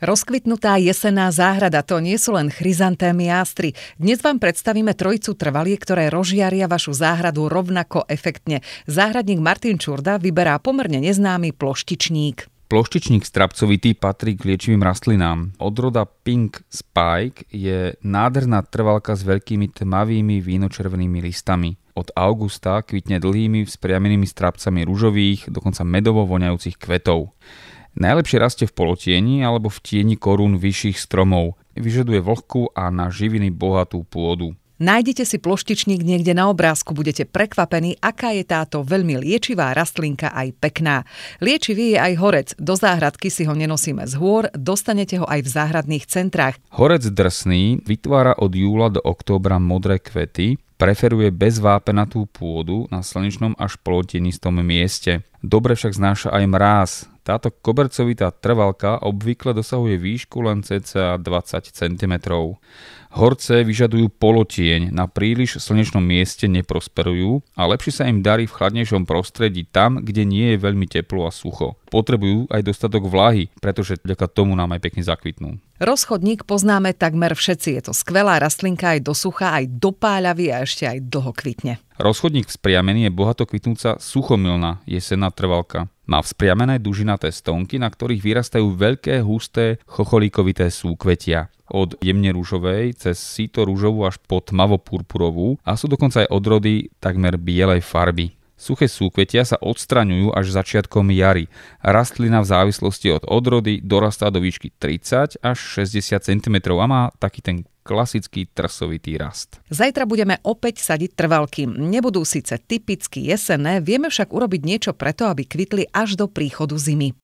Rozkvitnutá jesenná záhrada, to nie sú len chryzantémy a astry. Dnes vám predstavíme trojicu trvaliek, ktoré rozžiaria vašu záhradu rovnako efektne. Záhradník Martin Čurda vyberá pomerne neznámy ploštičník. Ploštičník strapcovitý patrí k liečivým rastlinám. Odroda Pink Spike je nádherná trvalka s veľkými tmavými vínočervenými listami. Od augusta kvitne dlhými vzpriamenými strapcami ružových, dokonca medovo voňajúcich kvetov. Najlepšie rastie v polotieni alebo v tieni korún vyšších stromov. Vyžaduje vlhkú a na živiny bohatú pôdu. Nájdete si ploštičník niekde na obrázku, budete prekvapení, aká je táto veľmi liečivá rastlinka aj pekná. Liečivý je aj horec, do záhradky si ho nenosíme z hôr, dostanete ho aj v záhradných centrách. Horec drsný vytvára od júla do októbra modré kvety, preferuje bezvápenatú pôdu na slnečnom až polotienistom mieste. Dobre však znáša aj mráz. Táto kobercovitá trvalka obvykle dosahuje výšku len cca 20 cm. Horce vyžadujú polotieň, na príliš slnečnom mieste neprosperujú a lepšie sa im darí v chladnejšom prostredí tam, kde nie je veľmi teplo a sucho. Potrebujú aj dostatok vlahy, pretože vďaka tomu nám aj pekne zakvitnú. Rozchodník poznáme takmer všetci, je to skvelá rastlinka aj do sucha, aj do páľavy a ešte aj dlho kvitne. Rozchodník vzpriamený je bohato kvitnúca suchomilná jesenná trvalka. Má vzpriamené dužinaté stonky, na ktorých vyrastajú veľké, husté, chocholíkovité súkvetia. Od jemne ružovej cez síto ružovú až po tmavo-purpurovú a sú dokonca aj odrody takmer bielej farby. Suché súkvetia sa odstraňujú až začiatkom jary. Rastlina v závislosti od odrody dorastá do výšky 30 až 60 cm a má taký ten klasický trsovitý rast. Zajtra budeme opäť sadiť trvalky. Nebudú síce typicky jesenné, vieme však urobiť niečo preto, aby kvitli až do príchodu zimy.